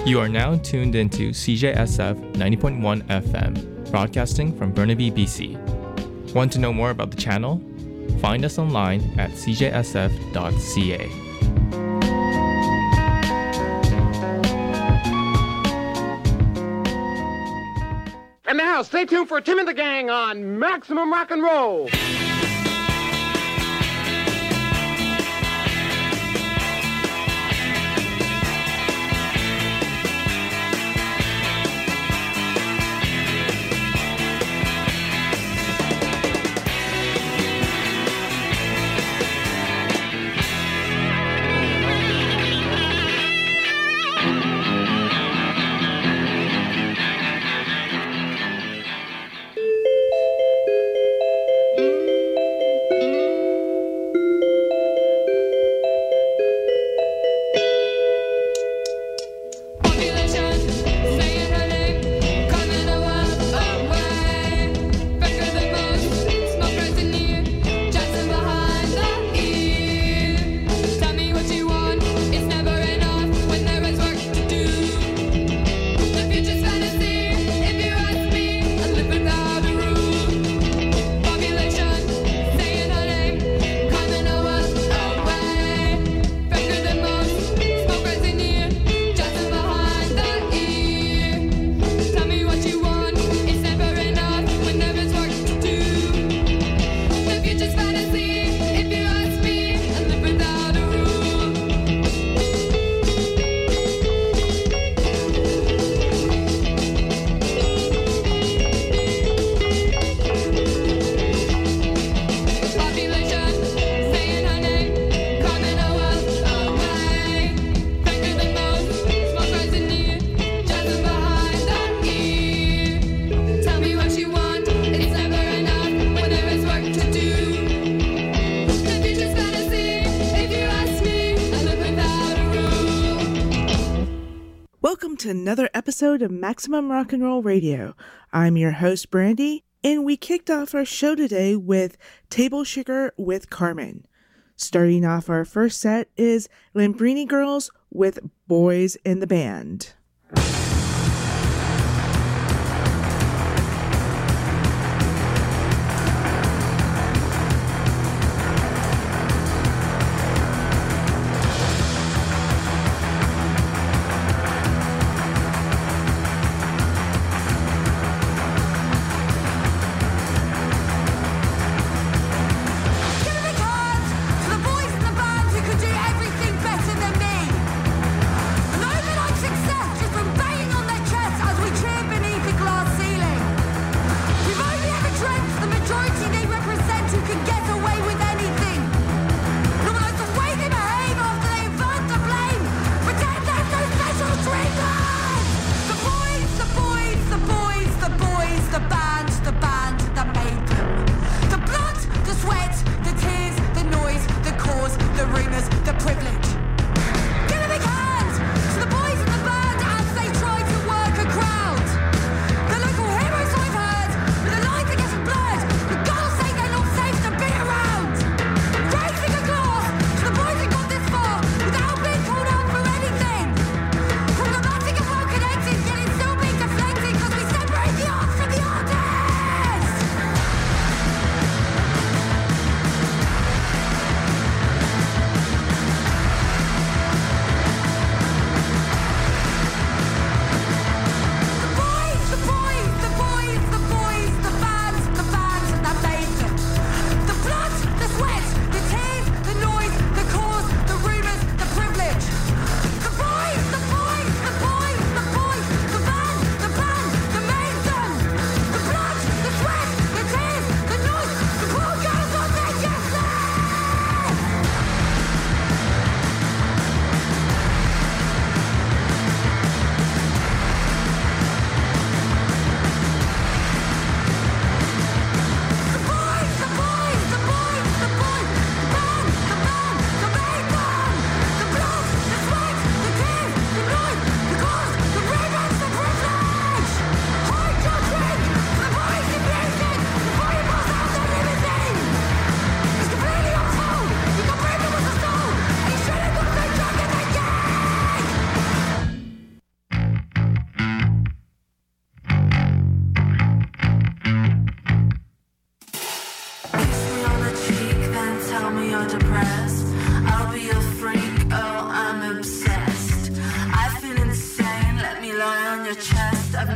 You are now tuned into CJSF 90.1 FM, broadcasting from Burnaby, BC. Want to know more about the channel? Find us online at cjsf.ca. And now, stay tuned for Tim and the Gang on Maximum Rock and Roll. To another episode of Maximum Rock and Roll Radio. I'm your host, Brandy, and we kicked off our show today with Table Sugar with Carmen. Starting off our first set is Lambrini Girls with Boys in the Band. Success just from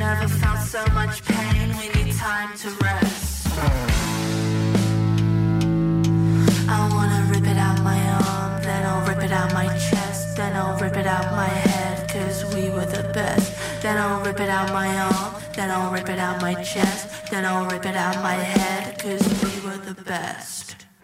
never felt so much pain. We need time to rest. I wanna rip it out my arm, then I'll rip it out my chest, then I'll rip it out my head, cause we were the best. Then I'll rip it out my arm, then I'll rip it out my chest, then I'll rip it out my head, cause we were the best.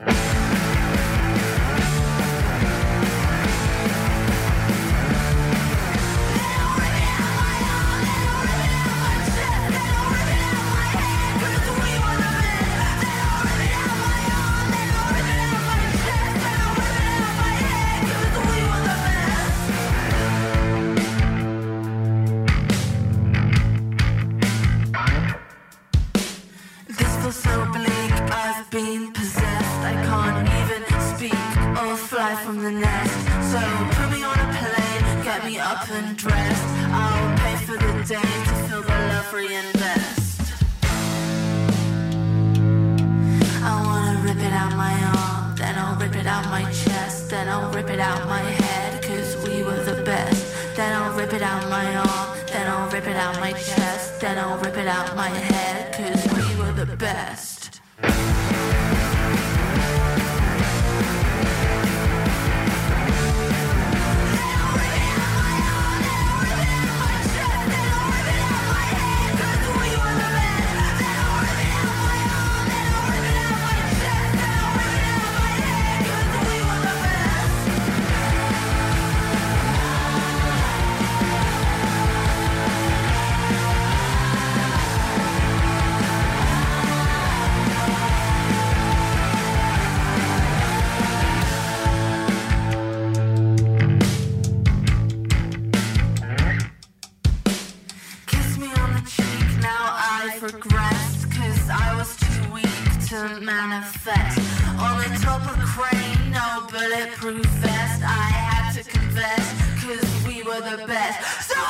So bleak, I've been possessed. I can't even speak or fly from the nest. So put me on a plane, get me up and dressed. I'll pay for the day to feel the love reinvest. I wanna rip it out my arm, then I'll rip it out my chest, then I'll rip it out my head, cause we were the best. Then I'll rip it out my arm, then I'll rip it out my chest, then I'll rip it out my head, cause we were the best. Manifest on the top of the crane, no bulletproof vest. I had to confess, cause we were the best. So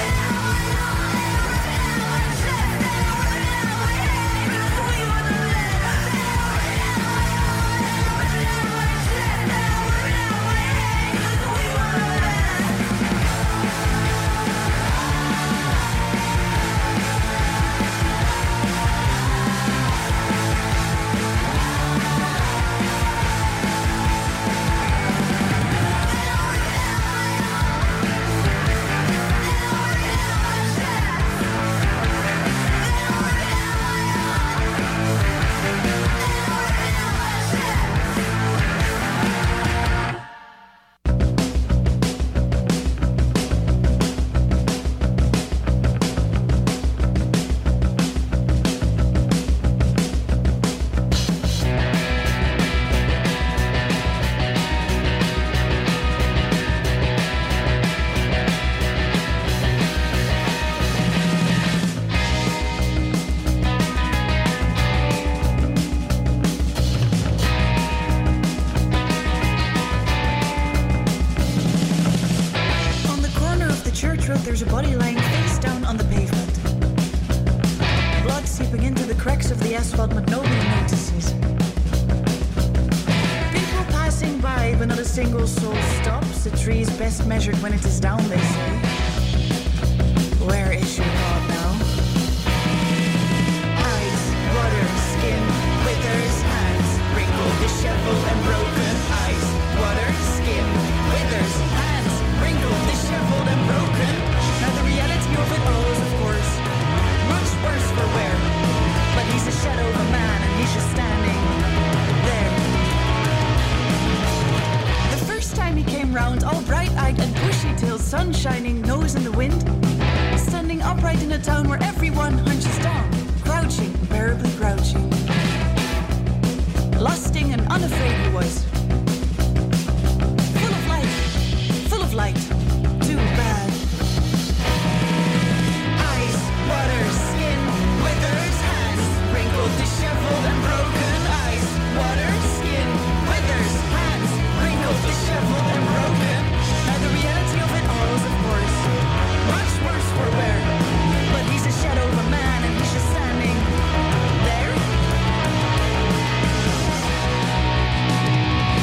there's a body lying face down on the pavement. Blood seeping into the cracks of the asphalt, but nobody notices. People passing by, but not a single soul stops. A tree is best measured when it is down, they say. Where is your God now? Eyes, water, skin, withers, hands, wrinkled, disheveled, and broken. Eyes, water, skin, withers, hands, wrinkled, disheveled, and broken. Now the reality of it all is, of course, much worse for wear. But he's a shadow of a man, and he's just standing there. The first time he came round, all bright-eyed and bushy-tailed, sun shining, nose in the wind, standing upright in a town where everyone hunches down, crouching, unbearably crouching. Lusting and unafraid he was. Full of light, too bad. Eyes, water, skin, withers, hands, wrinkled, disheveled, and broken. Eyes, water, skin, withers, hands, wrinkled, disheveled, and broken. Now the reality of it all is, of course, much worse for wear. But he's a shadow of a man, and he's just standing there.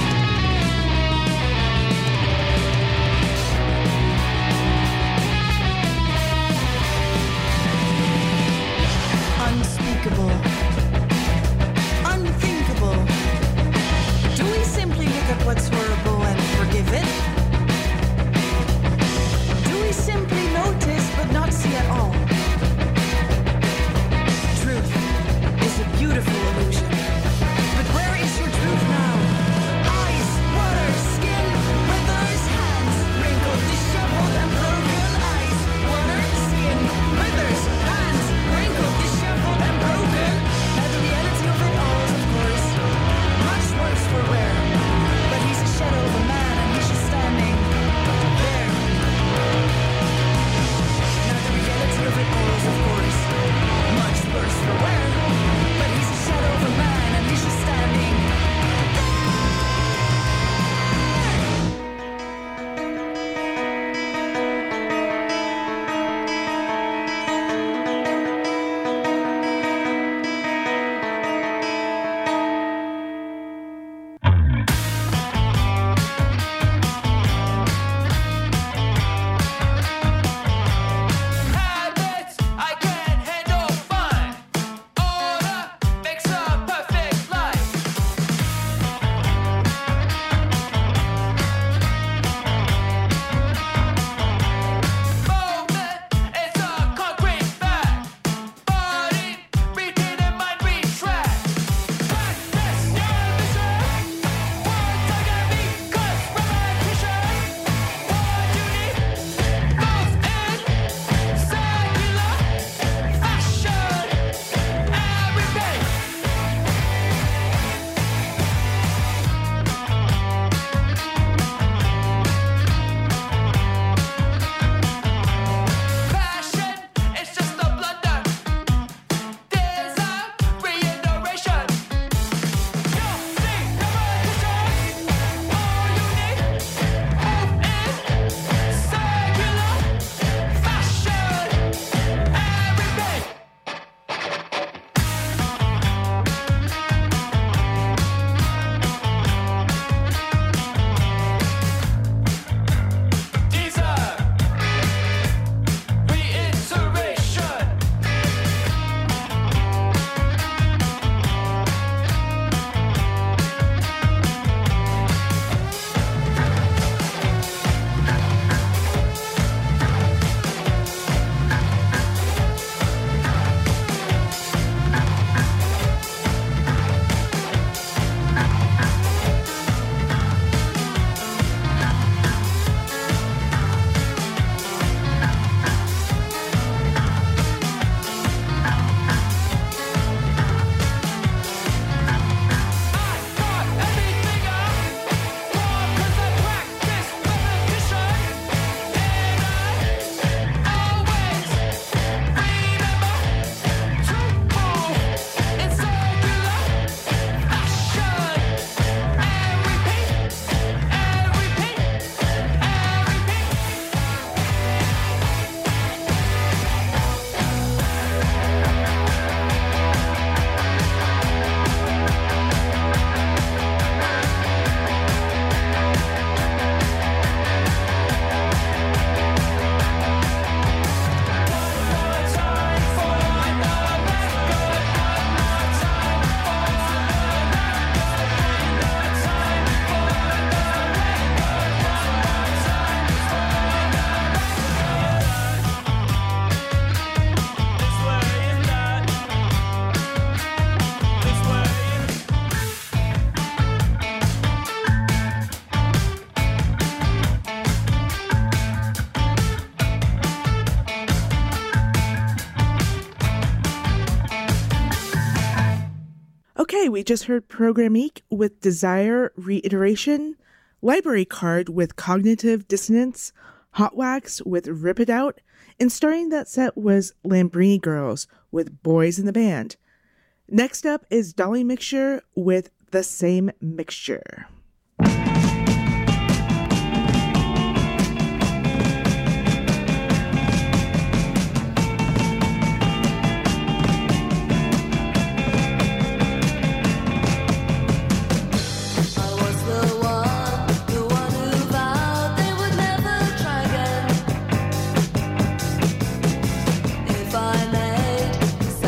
Okay, we just heard Programmique with Desire Reiteration, Library Card with Cognitive Dissonance, Hot Wax with Rip It Out, and starting that set was Lambrini Girls with Boys in the Band. Next up is Dolly Mixture with The Same Mixture.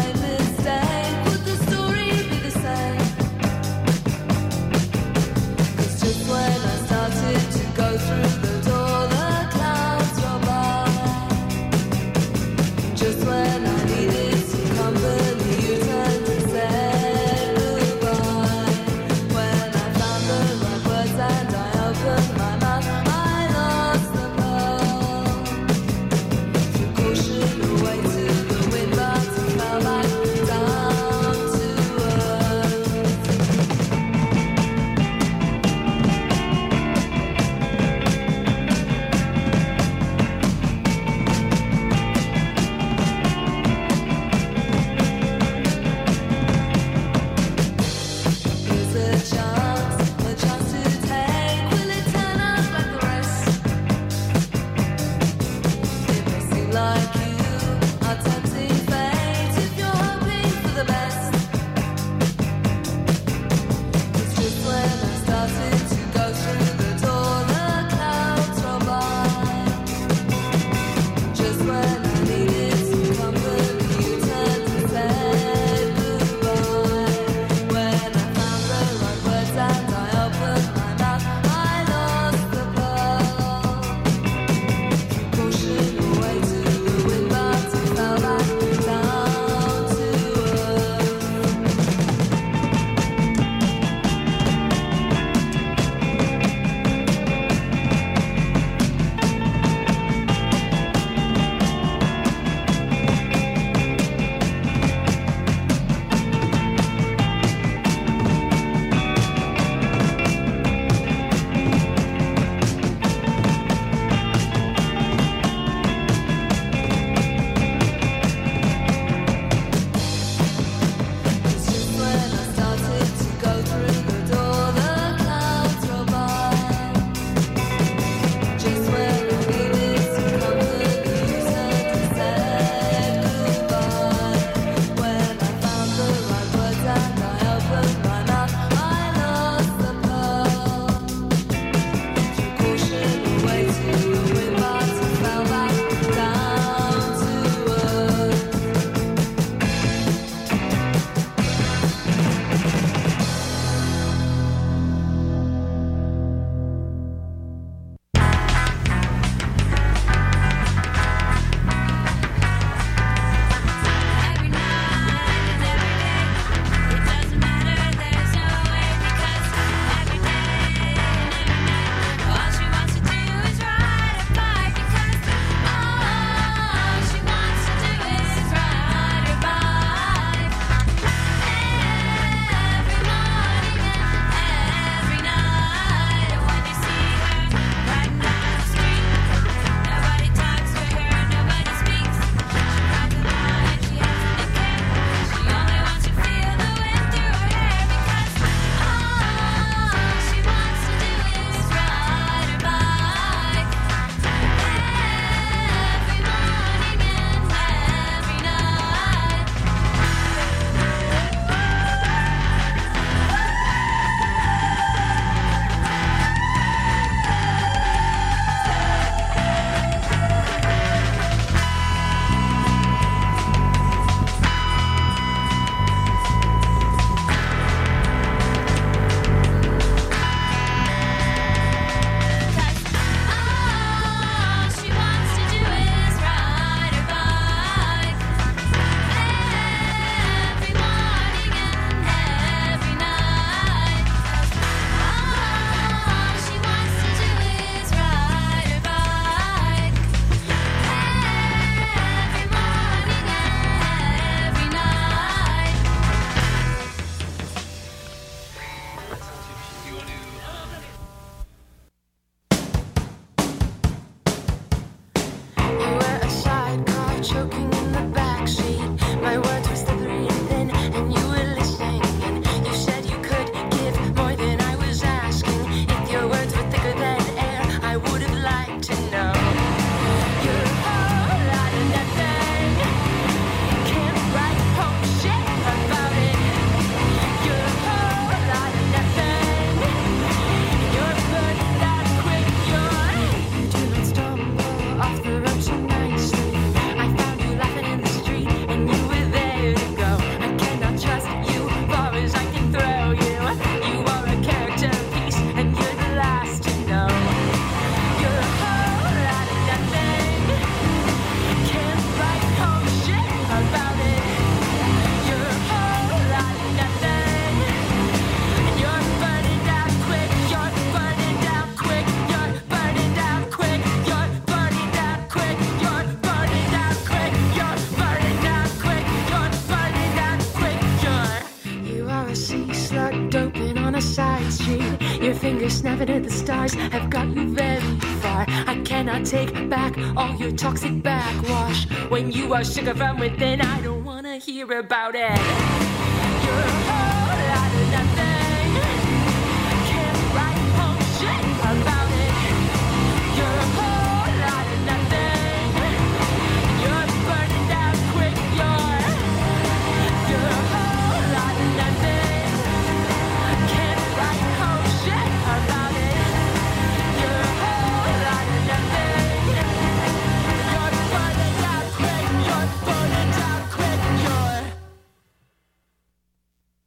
Mistake, would the story be the same? you're snapping at the stars have got you very far. I cannot take back all your toxic backwash. When you are sugar from within, I don't wanna hear about it. You're a whole lot of nothing. Can't write home shit about it. You're a whole lot of nothing. You're burning down quick. You're a whole lot of nothing. Can't write home shit about it. You're a whole lot of nothing. You're burning down quick. You're burning down quick.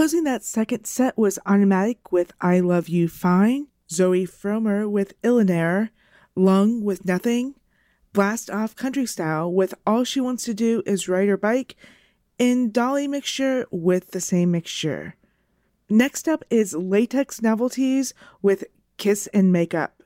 Closing that second set was Automatic with I Love You Fine, Zoe Fromer with Illinaire, Lung with Nothing, Blast Off Country Style with All She Wants to Do Is Ride Her Bike, and Dolly Mixture with The Same Mixture. Next up is Latex Novelties with Kiss and Make Up.